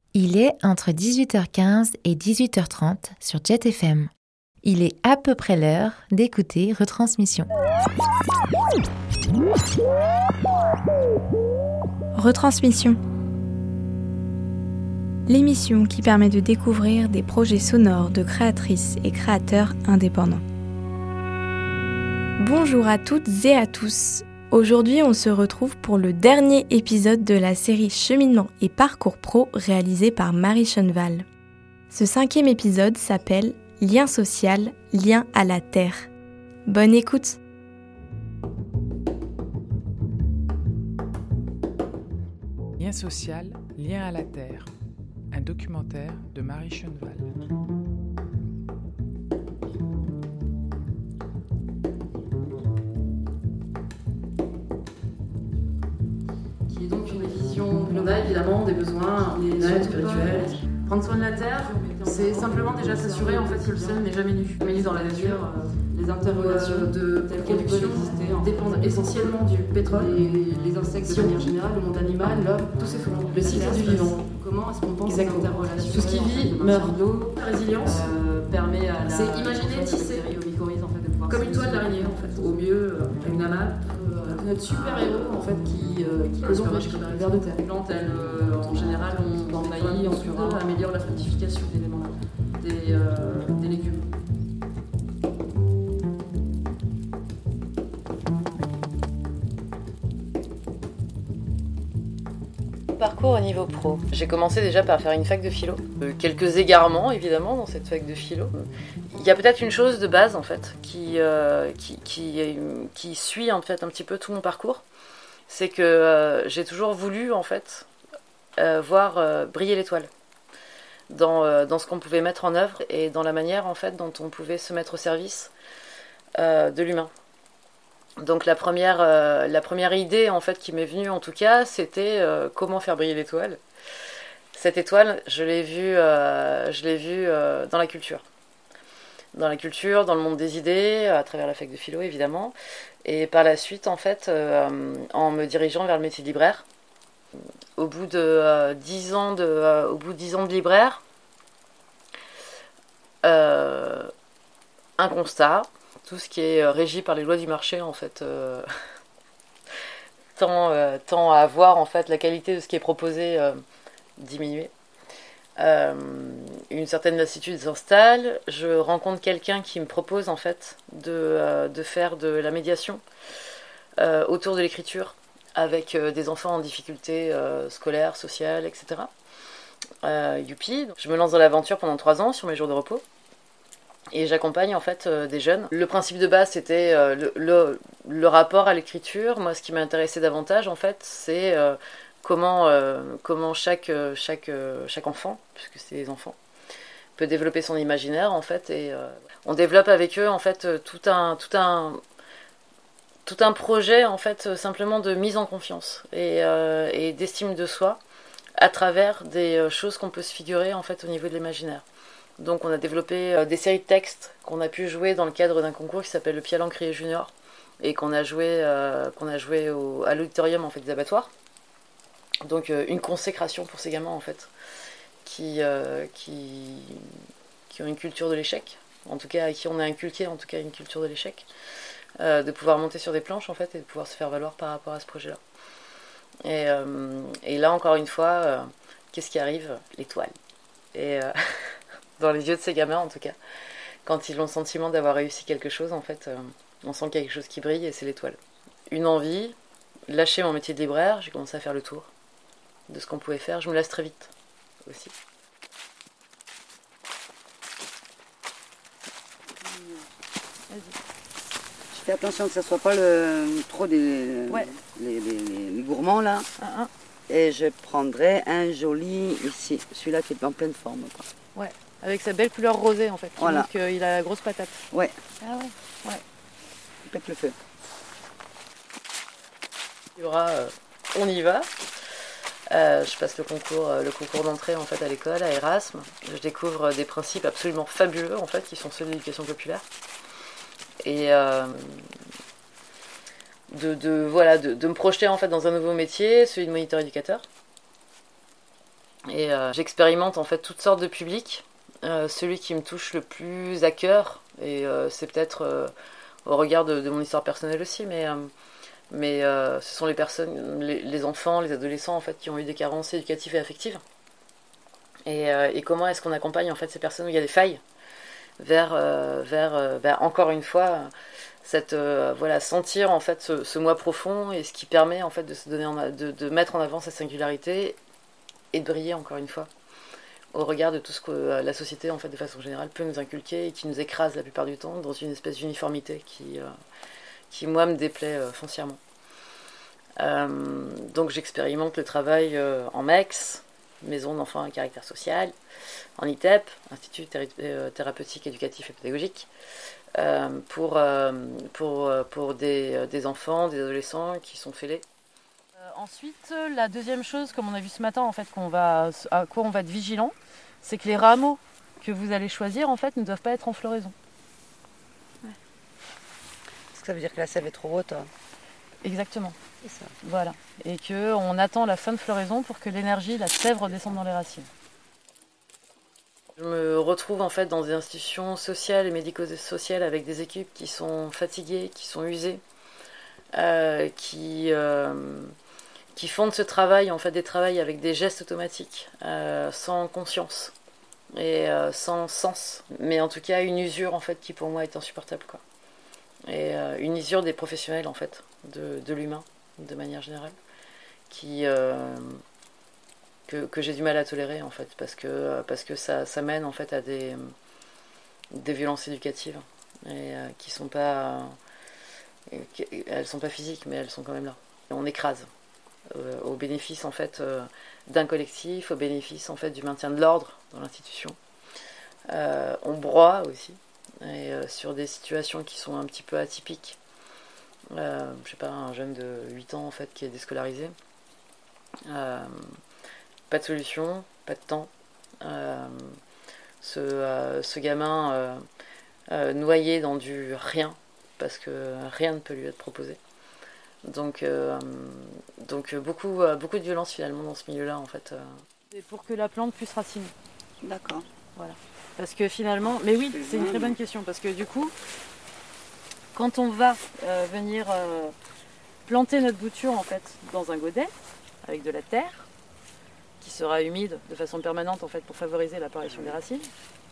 Il est entre 18h15 et 18h30 sur Jet FM. Il est à peu près l'heure d'écouter Retransmission. Retransmission. L'émission qui permet de découvrir des projets sonores de créatrices et créateurs indépendants. Bonjour à toutes et à tous. Aujourd'hui, on se retrouve pour le dernier épisode de la série Cheminement et Parcours Pro réalisé par Marie Cheneval. Ce 5e épisode s'appelle Lien social, lien à la terre. Bonne écoute! Lien social, lien à la terre. Un documentaire de Marie Cheneval. Qui est donc une vision globale évidemment des besoins émotionnels, spirituels. Prendre soin de la terre, c'est simplement déjà s'assurer en fait que le sol n'est jamais nu. Mais dans la nature, les interrogations de production dépendent essentiellement du pétrole. Les insectes de manière générale, le monde animal, l'homme, tous ces fondements. Le cycle du vivant. Comment est-ce qu'on pense ces interrelations? Tout ce qui vit meurt. La résilience permet à la... C'est imaginer tisser comme une toile d'araignée en fait. Au mieux, une amas. Notre super-héros en fait qui le vers de terre. Les plantes, elles, en général, on envahit, on améliore la fructification des légumes. Parcours au niveau pro. J'ai commencé déjà par faire une fac de philo. Quelques égarements évidemment dans cette fac de philo. Il y a peut-être une chose de base en fait qui suit en fait un petit peu tout mon parcours. C'est que j'ai toujours voulu en fait voir briller l'étoile dans ce qu'on pouvait mettre en œuvre et dans la manière en fait dont on pouvait se mettre au service de l'humain. Donc la première idée en fait qui m'est venue en tout cas, c'était comment faire briller l'étoile. Cette étoile, je l'ai vue dans la culture. Dans la culture, dans le monde des idées, à travers la fac de philo évidemment, et par la suite en fait, en me dirigeant vers le métier de libraire. Au bout de 10 ans de libraire, un constat. Tout ce qui est régi par les lois du marché, en fait, tend à voir en fait la qualité de ce qui est proposé diminuer. Une certaine lassitude s'installe. Je rencontre quelqu'un qui me propose en fait de faire de la médiation autour de l'écriture avec des enfants en difficulté scolaire, sociale, etc. Youpi. Je me lance dans l'aventure pendant 3 ans sur mes jours de repos. Et j'accompagne en fait des jeunes. Le principe de base c'était le rapport à l'écriture. Moi ce qui m'intéressait davantage en fait c'est comment chaque enfant, puisque c'est des enfants, peut développer son imaginaire en fait. Et on développe avec eux en fait tout un projet en fait simplement de mise en confiance et d'estime de soi à travers des choses qu'on peut se figurer en fait au niveau de l'imaginaire. Donc on a développé des séries de textes qu'on a pu jouer dans le cadre d'un concours qui s'appelle le Pialan Crié Junior et qu'on a joué à l'auditorium en fait des abattoirs. Donc une consécration pour ces gamins en fait qui ont une culture de l'échec, en tout cas à qui on a inculqué en tout cas une culture de l'échec, de pouvoir monter sur des planches en fait et de pouvoir se faire valoir par rapport à ce projet-là. Et là encore une fois, qu'est-ce qui arrive? L'étoile. Et dans les yeux de ces gamins en tout cas, quand ils ont le sentiment d'avoir réussi quelque chose en fait, on sent qu'il y a quelque chose qui brille et c'est l'étoile. Une envie, lâcher mon métier de libraire, j'ai commencé à faire le tour de ce qu'on pouvait faire. Je me lasse très vite aussi. Je fais attention que ça soit pas trop les gourmands là. Et je prendrai un joli ici, celui-là qui est en pleine forme, quoi. Ouais, avec sa belle couleur rosée en fait. Voilà. Donc il a la grosse patate. Ouais. Ah ouais. Ouais. Pète le feu. Il y aura, on y va. Je passe le concours d'entrée en fait à l'école, à Erasme. Je découvre des principes absolument fabuleux en fait, qui sont ceux de l'éducation populaire. Et de me projeter en fait dans un nouveau métier, celui de moniteur éducateur. Et j'expérimente en fait toutes sortes de publics. Celui qui me touche le plus à cœur, et c'est peut-être au regard de mon histoire personnelle aussi, mais ce sont les personnes, les enfants, les adolescents en fait, qui ont eu des carences éducatives et affectives. Et comment est-ce qu'on accompagne en fait ces personnes où il y a des failles vers encore une fois cette sentir en fait ce moi profond, et ce qui permet en fait de se donner de mettre en avant sa singularité et de briller encore une fois au regard de tout ce que la société en fait de façon générale peut nous inculquer et qui nous écrase la plupart du temps dans une espèce d'uniformité qui moi me déplaît foncièrement. Donc j'expérimente le travail en MEX, maison d'enfants à caractère social, en ITEP, Institut thérapeutique, éducatif et pédagogique, pour des enfants, des adolescents qui sont fêlés. Ensuite, la deuxième chose, comme on a vu ce matin, en fait, à quoi on va être vigilant, c'est que les rameaux que vous allez choisir, en fait, ne doivent pas être en floraison. Ouais. Est-ce que ça veut dire que la sève est trop haute, hein? Exactement. C'est ça. Voilà. Et qu'on attend la fin de floraison pour que l'énergie, la sève, redescende dans les racines. Je me retrouve en fait dans des institutions sociales et médico-sociales avec des équipes qui sont fatiguées, qui sont usées, qui font de ce travail en fait des travails avec des gestes automatiques, sans conscience et sans sens, mais en tout cas une usure en fait qui pour moi est insupportable, quoi. Et une usure des professionnels en fait, de l'humain de manière générale, que j'ai du mal à tolérer en fait, parce que ça mène en fait à des violences éducatives et qui sont pas, elles sont pas physiques, mais elles sont quand même là. On écrase au bénéfice en fait d'un collectif, au bénéfice en fait du maintien de l'ordre dans l'institution. On broie aussi, et sur des situations qui sont un petit peu atypiques. Je sais pas, un jeune de 8 ans en fait qui est déscolarisé. Pas de solution, pas de temps. Ce gamin noyé dans du rien, parce que rien ne peut lui être proposé. Donc beaucoup de violence finalement dans ce milieu-là en fait. C'est pour que la plante puisse raciner. D'accord. Voilà. Parce que finalement, mais oui, c'est une très bonne question, parce que du coup, quand on va venir planter notre bouture en fait dans un godet avec de la terre qui sera humide de façon permanente en fait pour favoriser l'apparition des racines,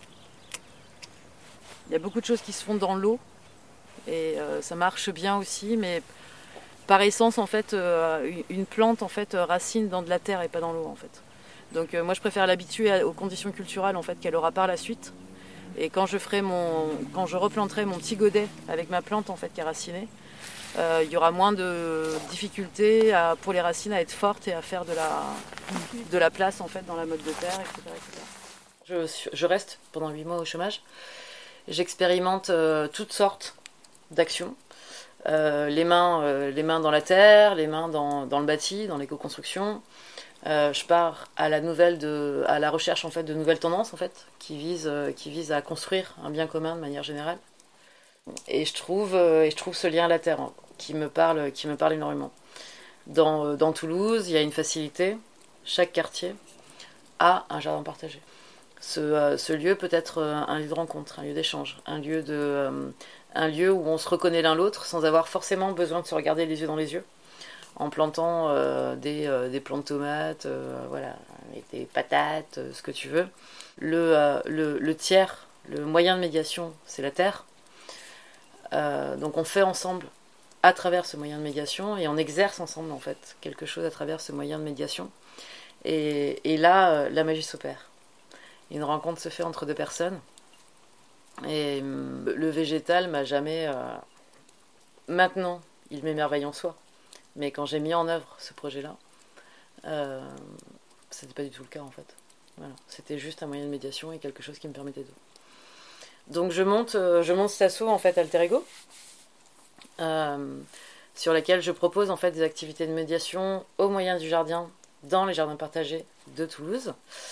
il y a beaucoup de choses qui se font dans l'eau et ça marche bien aussi, mais par essence en fait une plante en fait racine dans de la terre et pas dans l'eau en fait. Donc moi je préfère l'habituer aux conditions culturelles en fait qu'elle aura par la suite. Et quand je replanterai mon petit godet avec ma plante en fait qui est racinée, il y aura moins de difficultés pour les racines à être fortes et à faire de la place en fait dans la motte de terre, etc. Je reste pendant 8 mois au chômage. J'expérimente toutes sortes d'actions. Les mains dans la terre, les mains dans le bâti, dans l'éco-construction. Je pars à la recherche en fait de nouvelles tendances en fait qui visent à construire un bien commun de manière générale. Et je trouve ce lien à la terre qui me parle énormément. Dans Toulouse, il y a une facilité. Chaque quartier a un jardin partagé. Ce lieu peut être un lieu de rencontre, un lieu d'échange, un lieu où on se reconnaît l'un l'autre sans avoir forcément besoin de se regarder les yeux dans les yeux, en plantant des plants de tomates, voilà, et des patates, ce que tu veux. Le tiers, le moyen de médiation, c'est la terre. Donc on fait ensemble à travers ce moyen de médiation et on exerce ensemble en fait quelque chose à travers ce moyen de médiation. Et là, la magie s'opère. Une rencontre se fait entre deux personnes. Et le végétal m'a jamais... Maintenant, il m'émerveille en soi. Mais quand j'ai mis en œuvre ce projet-là, c'était pas du tout le cas en fait. Voilà. C'était juste un moyen de médiation et quelque chose qui me permettait de... Donc je monte cet asso en fait Alter Ego, sur laquelle je propose en fait des activités de médiation au moyen du jardin dans les jardins partagés de Toulouse,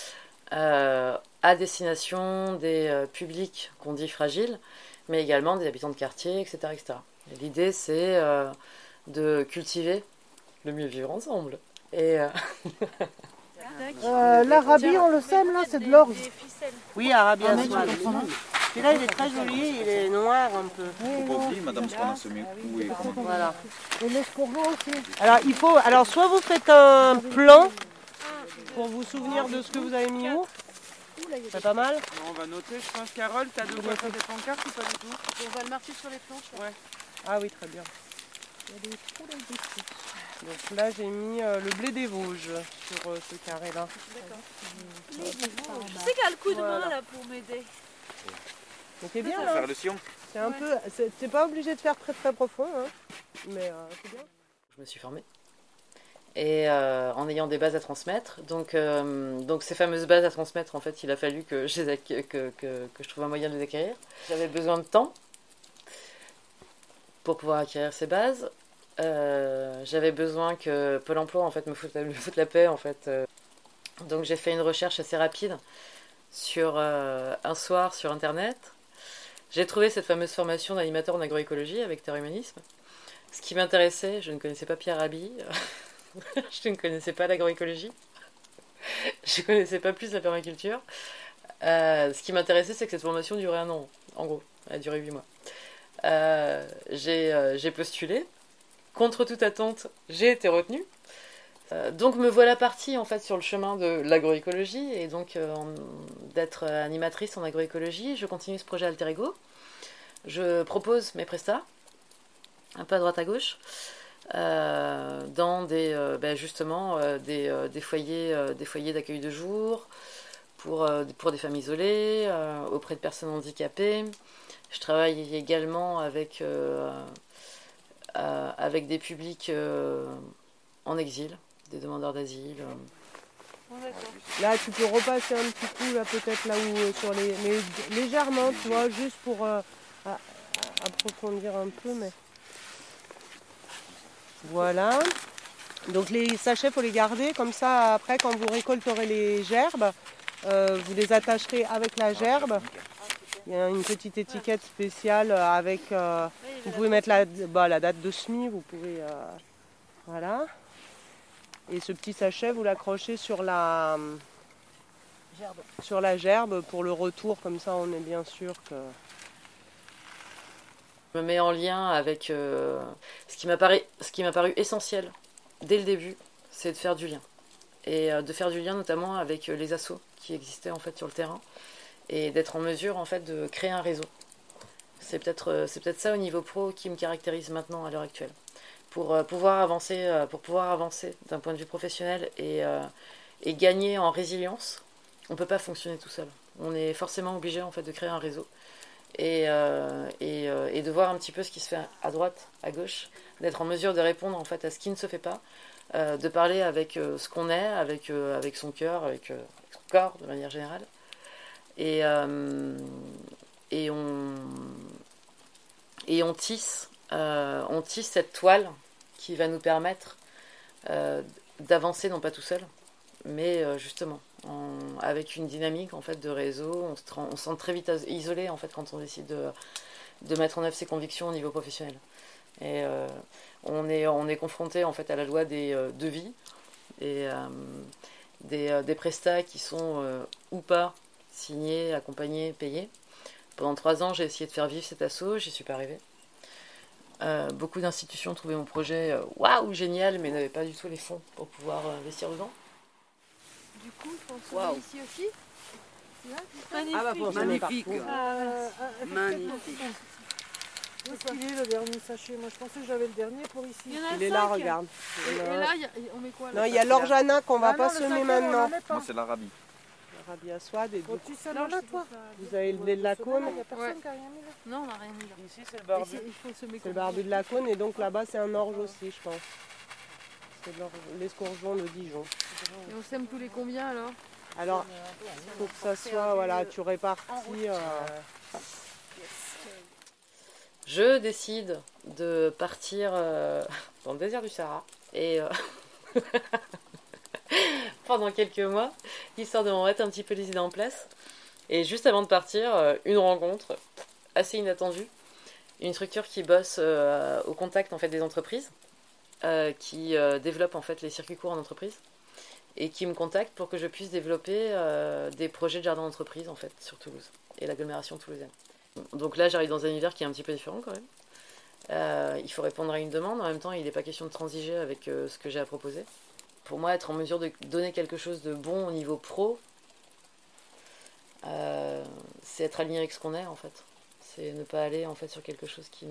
à destination des publics qu'on dit fragiles, mais également des habitants de quartier, etc. etc. Et l'idée c'est de cultiver le mieux vivre ensemble. Et L'Arabie, on le sème là, c'est de l'orge. Oui, Arabie Aswad. Celui-là, il est très joli, il est noir un peu. Madame, ce qu'on a semé où et comment. Voilà. Et l'escourgeon aussi. Alors, soit vous faites un plan pour vous souvenir de ce que vous avez mis où. C'est pas mal. On va noter, je pense. Carole, t'as de quoi faire des pancartes ou pas du tout? On va le marquer sur les planches. Ouais. Ah oui, très bien. Donc là, j'ai mis le blé des Vosges sur ce carré-là. Je sais qu'il y a le coup de main là pour m'aider. Donc c'est bien là. Faire le sillon. C'est un peu, t'es pas obligé de faire très très profond, hein. Mais c'est bien. Je me suis formée. Et en ayant des bases à transmettre. Donc ces fameuses bases à transmettre, en fait, il a fallu que je trouve un moyen de les acquérir. J'avais besoin de temps pour pouvoir acquérir ces bases. J'avais besoin que Pôle emploi en fait, me foute la paix. En fait. Donc j'ai fait une recherche assez rapide sur un soir sur Internet. J'ai trouvé cette fameuse formation d'animateur en agroécologie avec Terre Humanisme. Ce qui m'intéressait, je ne connaissais pas Pierre Rabhi. Je ne connaissais pas l'agroécologie. Je ne connaissais pas plus la permaculture. Ce qui m'intéressait, c'est que cette formation durait 1 an. En gros, elle a duré 8 mois. J'ai postulé. Contre toute attente, j'ai été retenue. Donc me voilà partie en fait sur le chemin de l'agroécologie et donc d'être animatrice en agroécologie. Je continue ce projet Alter Ego. Je propose mes prestats, un peu à droite à gauche. Dans des foyers d'accueil de jour pour des femmes isolées, auprès de personnes handicapées. Je travaille également avec des publics en exil, des demandeurs d'asile. Là, tu peux repasser un petit coup, là, peut-être là où sur mais légèrement, tu vois, juste pour approfondir un peu, mais voilà. Donc les sachets, faut les garder comme ça. Après, quand vous récolterez les gerbes, vous les attacherez avec la gerbe. Il y a une petite étiquette spéciale avec. Vous pouvez mettre la date de semis. Vous pouvez, voilà. Et ce petit sachet, vous l'accrochez sur la gerbe pour le retour. Comme ça, on est bien sûr que. Je me mets en lien avec ce qui m'a paru essentiel dès le début, c'est de faire du lien. Et de faire du lien notamment avec les assos qui existaient en fait sur le terrain et d'être en mesure en fait de créer un réseau. C'est peut-être ça au niveau pro qui me caractérise maintenant à l'heure actuelle. Pour pouvoir avancer d'un point de vue professionnel et gagner en résilience, on ne peut pas fonctionner tout seul. On est forcément obligé en fait de créer un réseau. Et de voir un petit peu ce qui se fait à droite, à gauche, d'être en mesure de répondre en fait à ce qui ne se fait pas, de parler avec ce qu'on est, avec son cœur, avec son corps de manière générale, et on tisse cette toile qui va nous permettre d'avancer, non pas tout seul, mais justement avec une dynamique en fait de réseau. On se sent très vite isolé en fait quand on décide de mettre en œuvre ses convictions au niveau professionnel. Et on est confronté en fait à la loi des devis et des prestats qui sont ou pas signés, accompagnés, payés. Pendant 3 ans, j'ai essayé de faire vivre cet asso, j'y suis pas arrivée. Beaucoup d'institutions trouvaient mon projet waouh génial, mais n'avaient pas du tout les fonds pour pouvoir investir dedans. Du coup, il faut en semer ici aussi. Là, magnifique. Ah bah pour magnifique. Magnifique. Où est-ce qu'il est le dernier sachet? Moi je pensais que j'avais le dernier pour ici. Il est là, regarde. Et là, on met quoi là? Non, il y a l'orjana qu'on va pas semer maintenant. Moi c'est l'Arabie. L'Arabie Aswad et tu sais là, toi. Vous avez le blé de la Cône. Il n'y a personne qui a rien mis là. Non, on n'a rien mis là. Ici c'est le barbu. C'est le barbu de la Cône et donc là-bas c'est un orge aussi, je pense. C'est l'escourgeon de Dijon. Et on sème tous les combien alors? Alors, il faut que ça soit, voilà, tu répartis. Je décide de partir dans le désert du Sahara et pendant quelques mois, histoire de me remettre un petit peu les idées en place. Et juste avant de partir, une rencontre assez inattendue, une structure qui bosse au contact en fait des entreprises, qui développe en fait les circuits courts en entreprise et qui me contactent pour que je puisse développer des projets de jardin d'entreprise en fait sur Toulouse et l'agglomération toulousaine. Donc là j'arrive dans un univers qui est un petit peu différent quand même. Il faut répondre à une demande, en même temps il n'est pas question de transiger avec ce que j'ai à proposer. Pour moi, être en mesure de donner quelque chose de bon au niveau pro, c'est être aligné avec ce qu'on est en fait. C'est ne pas aller en fait sur quelque chose qui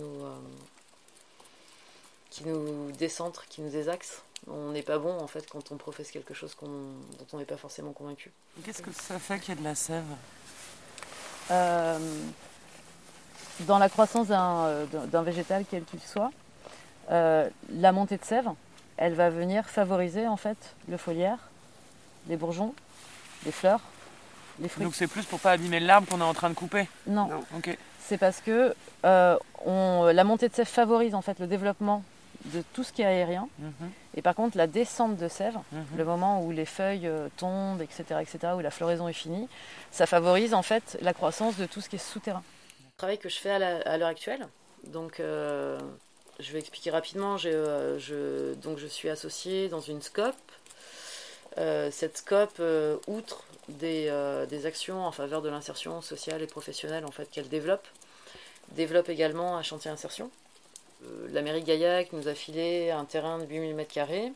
nous décentre, qui nous désaxe. On n'est pas bon en fait quand on professe quelque chose dont on n'est pas forcément convaincu. Qu'est-ce que ça fait qu'il y a de la sève ? Dans la croissance d'un végétal quel qu'il soit, la montée de sève, elle va venir favoriser en fait le foliaire, les bourgeons, les fleurs, les fruits. Donc c'est plus pour pas abîmer l'arbre qu'on est en train de couper ? Non. Ok. C'est parce que la montée de sève favorise en fait le développement de tout ce qui est aérien. Et par contre, la descente de sève, le moment où les feuilles tombent, etc., où la floraison est finie, ça favorise en fait la croissance de tout ce qui est souterrain. Le travail que je fais à l'heure actuelle, donc je vais expliquer rapidement. Donc je suis associée dans une SCOP. Cette SCOP, outre des actions en faveur de l'insertion sociale et professionnelle en fait, qu'elle développe développe également un chantier insertion. La mairie de Gaillac nous a filé un terrain de 8000 m².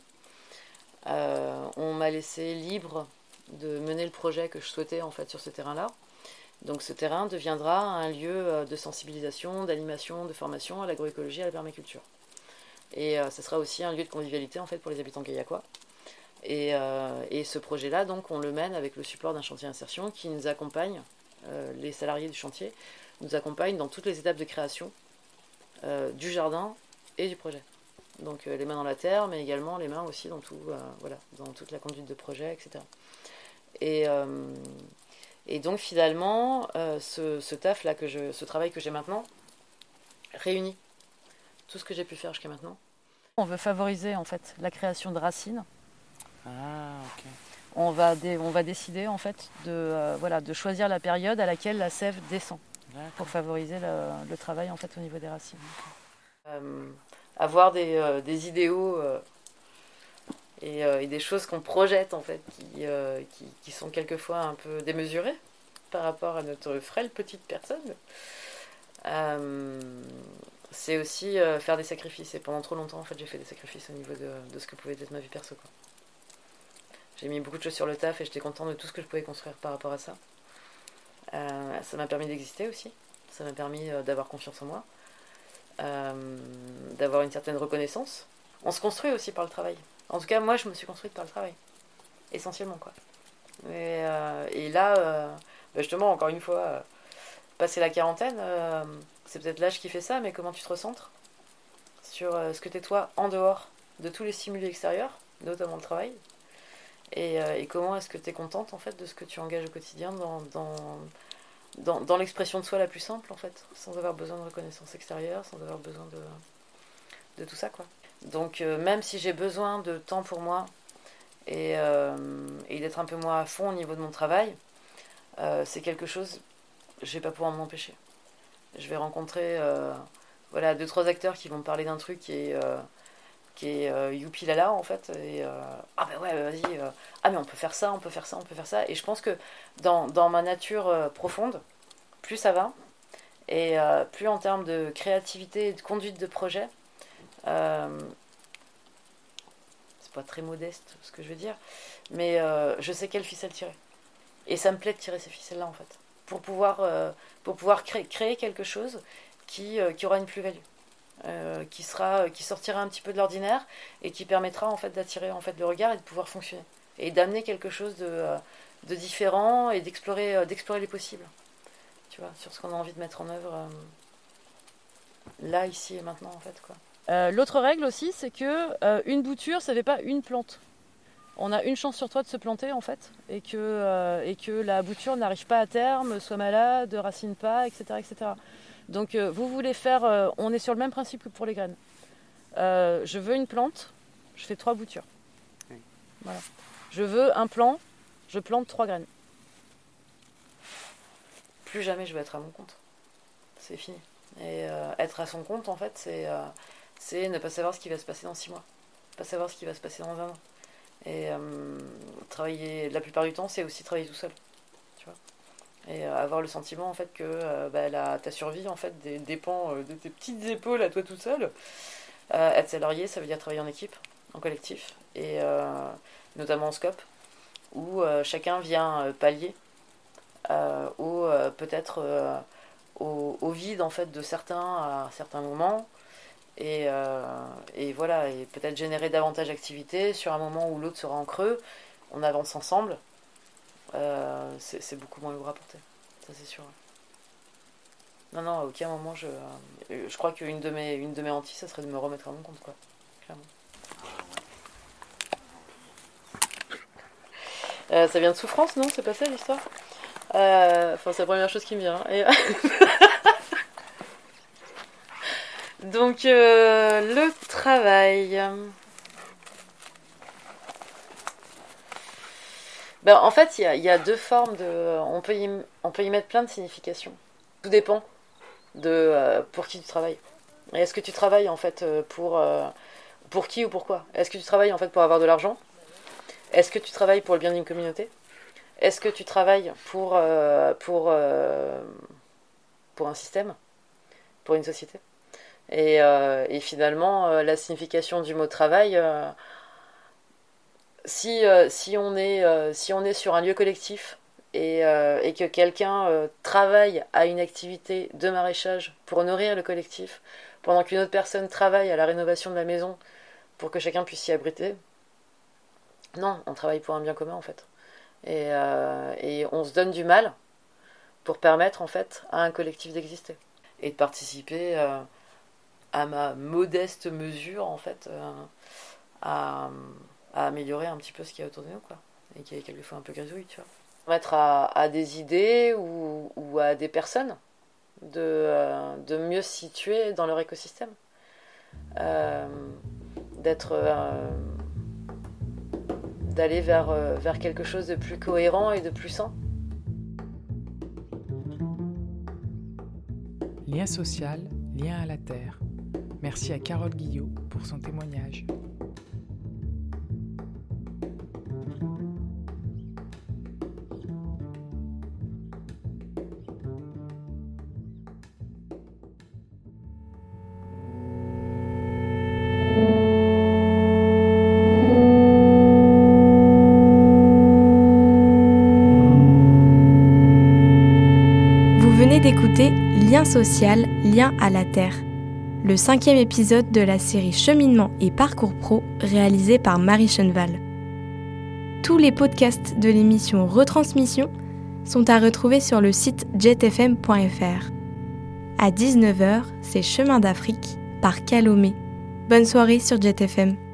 On m'a laissé libre de mener le projet que je souhaitais en fait, sur ce terrain-là. Donc ce terrain deviendra un lieu de sensibilisation, d'animation, de formation à l'agroécologie et à la permaculture. Et ce sera aussi un lieu de convivialité en fait, pour les habitants gaillacois. Et ce projet-là, donc, on le mène avec le support d'un chantier insertion qui nous accompagne, les salariés du chantier nous accompagnent dans toutes les étapes de création du jardin et du projet. Donc les mains dans la terre, mais également les mains aussi dans dans toute la conduite de projet, etc. Et donc finalement, ce travail que j'ai maintenant réunit tout ce que j'ai pu faire jusqu'à maintenant. On veut favoriser en fait la création de racines. Ok. On va décider en fait de choisir la période à laquelle la sève descend. D'accord. Pour favoriser le travail en fait au niveau des racines. Avoir des idéaux et des choses qu'on projette en fait qui sont quelquefois un peu démesurées par rapport à notre frêle petite personne. C'est aussi faire des sacrifices. Et pendant trop longtemps en fait j'ai fait des sacrifices au niveau de ce que pouvait être ma vie perso, quoi. J'ai mis beaucoup de choses sur le taf et j'étais contente de tout ce que je pouvais construire par rapport à ça. Ça m'a permis d'exister aussi. Ça m'a permis d'avoir confiance en moi, d'avoir une certaine reconnaissance. On se construit aussi par le travail. En tout cas, moi, je me suis construite par le travail. Essentiellement, quoi. Et là, justement, encore une fois, passer la quarantaine, c'est peut-être l'âge qui fait ça, mais comment tu te recentres sur ce que t'es toi en dehors de tous les stimuli extérieurs, notamment le travail, et comment est-ce que tu es contente en fait, de ce que tu engages au quotidien dans l'expression de soi la plus simple, en fait, sans avoir besoin de reconnaissance extérieure, sans avoir besoin de tout ça, quoi. Donc même si j'ai besoin de temps pour moi et d'être un peu moins à fond au niveau de mon travail, c'est quelque chose, je vais pas pouvoir m'en empêcher. Je vais rencontrer 2-3 acteurs qui vont me parler d'un truc qui est youpi lala en fait, et ah ben ouais vas-y, ah mais on peut faire ça, on peut faire ça, on peut faire ça. Et je pense que dans ma nature profonde, plus ça va, et plus en termes de créativité et de conduite de projet, c'est pas très modeste ce que je veux dire, mais je sais quelle ficelle tirer. Et ça me plaît de tirer ces ficelles-là en fait, pour pouvoir créer quelque chose qui aura une plus-value. Qui sortira un petit peu de l'ordinaire et qui permettra en fait d'attirer en fait le regard et de pouvoir fonctionner et d'amener quelque chose de différent et d'explorer les possibles, tu vois, sur ce qu'on a envie de mettre en œuvre là, ici et maintenant en fait, quoi. L'autre règle aussi, c'est que une bouture, ça fait pas une plante. On a une chance sur 3 de se planter en fait, et que la bouture n'arrive pas à terme, soit malade, racine pas, etc., etc. Donc vous voulez faire, on est sur le même principe que pour les graines. Je veux une plante, je fais 3 boutures. Oui. Voilà. Je veux un plant, je plante 3 graines. Plus jamais je vais être à mon compte. C'est fini. Et être à son compte, en fait, c'est ne pas savoir ce qui va se passer dans 6 mois. Pas savoir ce qui va se passer dans 1 an. Et travailler, la plupart du temps, c'est aussi travailler tout seul. Tu vois. Et avoir le sentiment en fait que ta survie en fait dépend de tes petites épaules à toi tout seul. Être salarié, ça veut dire travailler en équipe, en collectif, et notamment en scope, où chacun vient pallier peut-être au vide en fait de certains à certains moments, et voilà, et peut-être générer davantage d'activités sur un moment où l'autre sera en creux. On avance ensemble. C'est beaucoup moins lourd à porter, ça c'est sûr. Non, à aucun moment je crois qu'une de mes hantises, ça serait de me remettre à mon compte, quoi, clairement. Ça vient de souffrance, non? C'est pas ça l'histoire? C'est la première chose qui me vient. Et donc, le travail. En fait, il y a deux formes de. On peut y mettre plein de significations. Tout dépend de pour qui tu travailles. Et est-ce que tu travailles en fait pour qui ou pourquoi? Est-ce que tu travailles en fait pour avoir de l'argent? Est-ce que tu travailles pour le bien d'une communauté? Est-ce que tu travailles pour un système, pour une société? Et finalement, la signification du mot travail, si on est sur un lieu collectif et que quelqu'un travaille à une activité de maraîchage pour nourrir le collectif, pendant qu'une autre personne travaille à la rénovation de la maison pour que chacun puisse s'y abriter, non, on travaille pour un bien commun en fait. Et on se donne du mal pour permettre en fait à un collectif d'exister et de participer à ma modeste mesure en fait à améliorer un petit peu ce qu'il y a autour de nous, quoi, et qui est quelquefois un peu grisouille, tu vois. Mettre à des idées ou à des personnes de mieux se situer dans leur écosystème, d'aller vers quelque chose de plus cohérent et de plus sain. Lien social, lien à la terre. Merci à Carole Guillot pour son témoignage. D'écouter Lien social, lien à la terre, le 5e épisode de la série Cheminement et Parcours Pro réalisé par Marie Cheneval. Tous les podcasts de l'émission Retransmission sont à retrouver sur le site jetfm.fr. À 19h, c'est Chemin d'Afrique par Calomé. Bonne soirée sur JetFM.